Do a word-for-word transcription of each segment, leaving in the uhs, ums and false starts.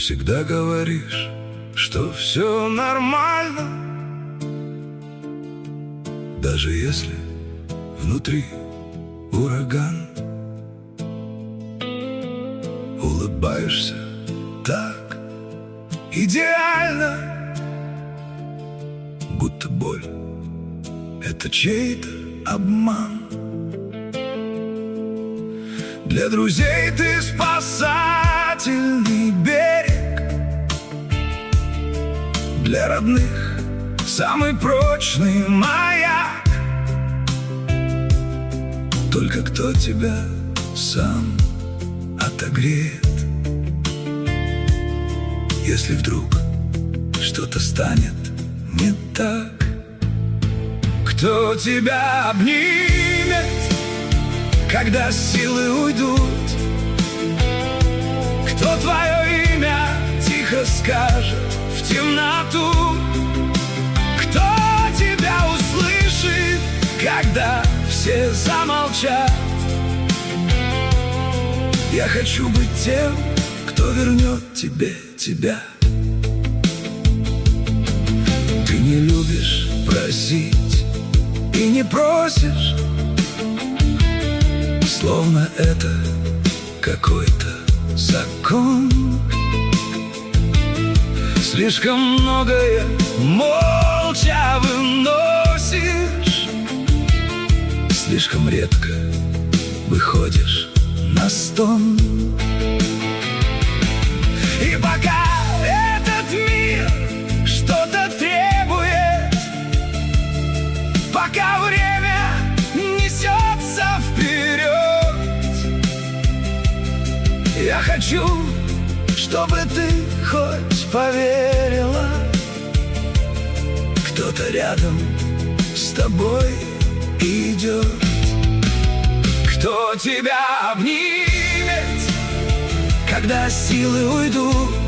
всегда говоришь, что все нормально, даже если внутри ураган. Улыбаешься так идеально, будто боль — это чей-то обман. Для друзей ты спасательный берег, для родных самый прочный маяк. Только кто тебя сам отогреет, если вдруг что-то станет не так? Кто тебя обнимет, когда силы уйдут? Кто твое имя тихо скажет в темноту? Кто тебя услышит, когда все замолчат? Я хочу быть тем, кто вернет тебе тебя. Ты не любишь просить и не просишь, словно это какой-то закон. Слишком многое молча выносишь, слишком редко выходишь на стон. И пока этот мир что-то требует, пока время несется вперед, я хочу, чтобы ты хоть поверила, кто-то рядом с тобой идет. Кто тебя обнимет, когда силы уйдут?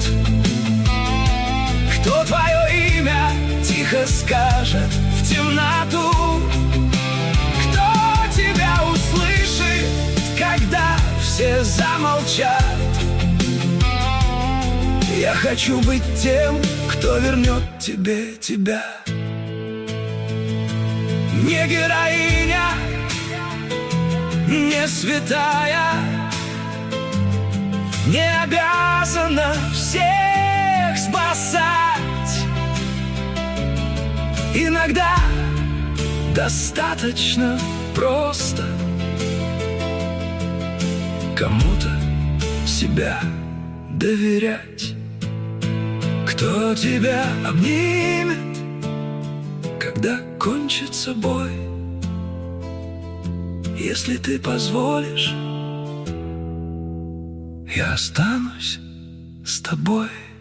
Кто твое имя тихо скажет в темноту? Кто тебя услышит, когда все замолчат? Я хочу быть тем, кто вернет тебе тебя. Не героиня, не святая, не обязана всех спасать. Иногда достаточно просто кому-то себя доверять. Кто тебя обнимет, когда кончится бой? Если ты позволишь, я останусь с тобой.